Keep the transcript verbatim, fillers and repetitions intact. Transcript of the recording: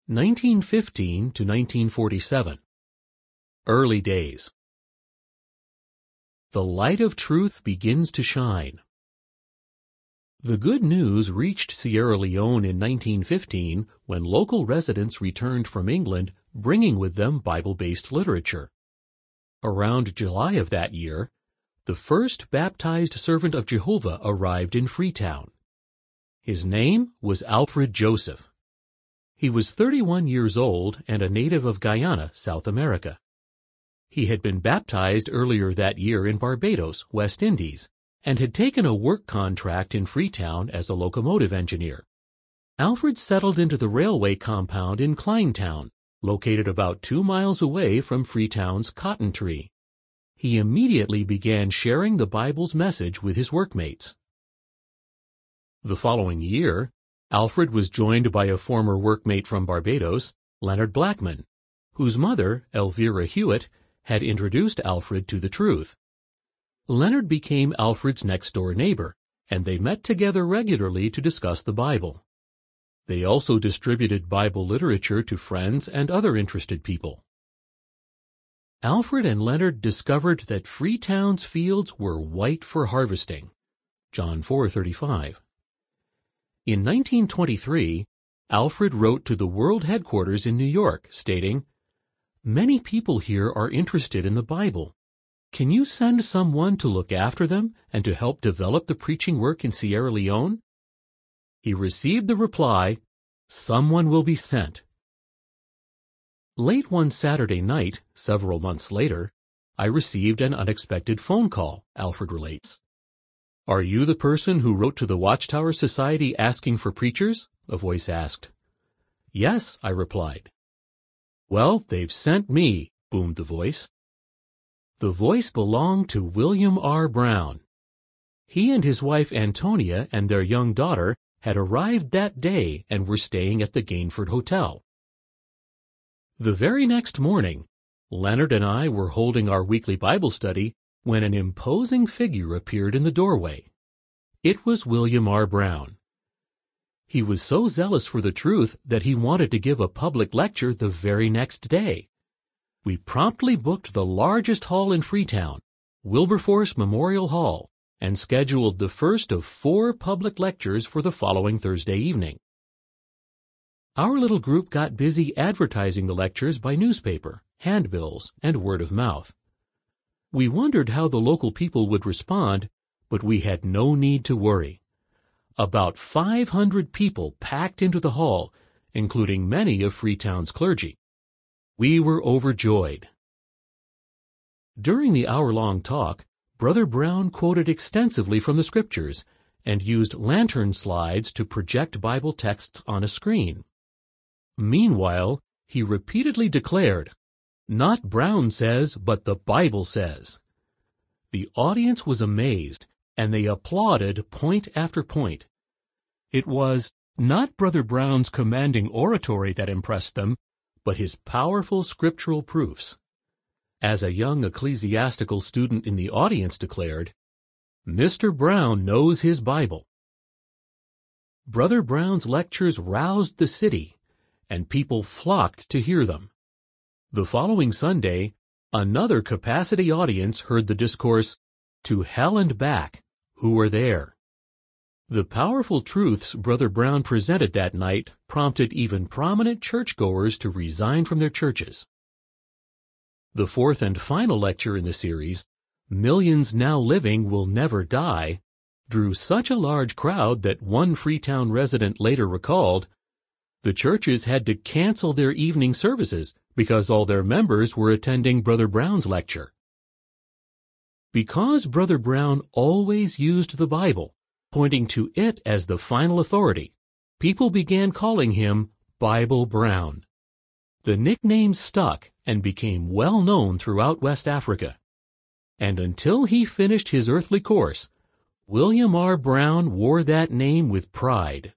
nineteen fifteen to nineteen forty-seven. Early days. The light of truth begins to shine. The good news reached Sierra Leone in nineteen fifteen when local residents returned from England, bringing with them Bible-based literature. Around July of that year, the first baptized servant of Jehovah arrived in Freetown. His name was Alfred Joseph. He was thirty-one years old and a native of Guyana, South America. He had been baptized earlier that year in Barbados, West Indies, and had taken a work contract in Freetown as a locomotive engineer. Alfred settled into the railway compound in Kleintown, located about two miles away from Freetown's Cotton Tree. He immediately began sharing the Bible's message with his workmates. The following year, Alfred was joined by a former workmate from Barbados, Leonard Blackman, whose mother, Elvira Hewitt, had introduced Alfred to the truth. Leonard became Alfred's next-door neighbor, and they met together regularly to discuss the Bible. They also distributed Bible literature to friends and other interested people. Alfred and Leonard discovered that Freetown's fields were white for harvesting. John four thirty-five. In nineteen twenty-three, Alfred wrote to the world headquarters in New York, stating, "Many people here are interested in the Bible. Can you send someone to look after them and to help develop the preaching work in Sierra Leone?" He received the reply, "Someone will be sent." Late one Saturday night, several months later, I received an unexpected phone call, Alfred relates. "Are you the person who wrote to the Watchtower Society asking for preachers?" a voice asked. "Yes," I replied. "Well, they've sent me," boomed the voice. The voice belonged to William R. Brown. He and his wife Antonia and their young daughter had arrived that day and were staying at the Gainford Hotel. The very next morning, Leonard and I were holding our weekly Bible study when an imposing figure appeared in the doorway. It was William R. Brown. He was so zealous for the truth that he wanted to give a public lecture the very next day. We promptly booked the largest hall in Freetown, Wilberforce Memorial Hall, and scheduled the first of four public lectures for the following Thursday evening. Our little group got busy advertising the lectures by newspaper, handbills, and word of mouth. We wondered how the local people would respond, but we had no need to worry. About five hundred people packed into the hall, including many of Freetown's clergy. We were overjoyed. During the hour-long talk, Brother Brown quoted extensively from the Scriptures and used lantern slides to project Bible texts on a screen. Meanwhile, he repeatedly declared, "Not Brown says, but the Bible says." The audience was amazed, and they applauded point after point. It was not Brother Brown's commanding oratory that impressed them, but his powerful scriptural proofs. As a young ecclesiastical student in the audience declared, "Mister Brown knows his Bible." Brother Brown's lectures roused the city, and people flocked to hear them. The following Sunday, another capacity audience heard the discourse, "To Hell and Back, Who Are There?" The powerful truths Brother Brown presented that night prompted even prominent churchgoers to resign from their churches. The fourth and final lecture in the series, "Millions Now Living Will Never Die," drew such a large crowd that one Freetown resident later recalled, "The churches had to cancel their evening services because all their members were attending Brother Brown's lecture." Because Brother Brown always used the Bible, pointing to it as the final authority, people began calling him Bible Brown. The nickname stuck and became well known throughout West Africa. And until he finished his earthly course, William R. Brown wore that name with pride.